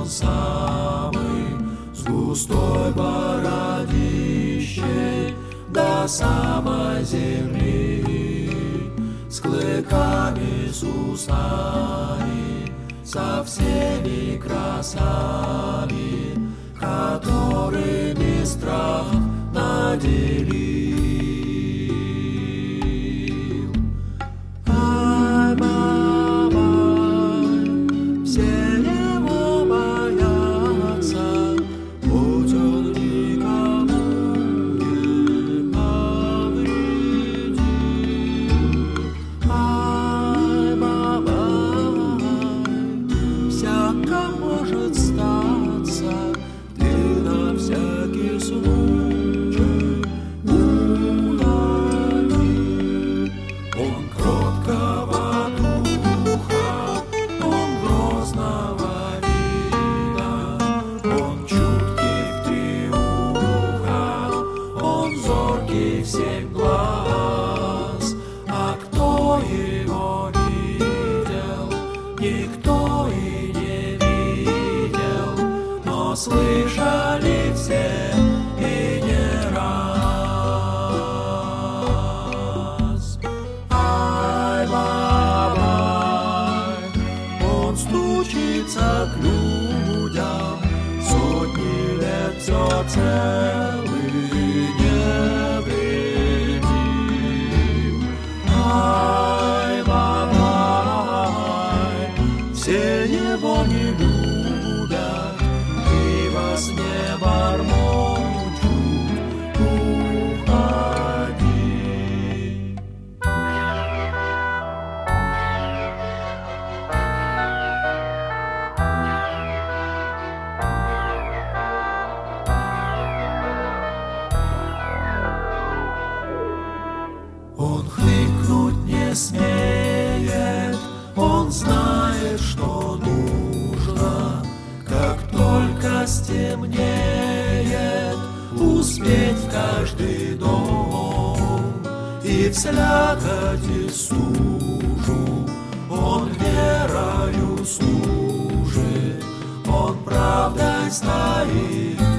самый, с густой бородищей до самой земли, с клыками, с усами, со всеми красами, которыми страх наделил. Ай-бабай, все его боятся, будь он никому не повредил. Ай-бабай, всяко может статься, ты на всякий случай уходи. Он кроткого духа, он грозного вида, он чуткий в триухах, он зоркий в 7 глаз. А кто его видел? Никто и не видел, но слышали все и не раз. Ай-бабай, он стучится к людям, сотни лет все целый невредим. Ай-бабай, все его не любят и во сне бормочут: уходи. Он хныкнуть не смеет, он знает, что нужно, как только стемнеет, успеть в каждый дом. И в слякоти стужу он верою служит, он правдой стоит.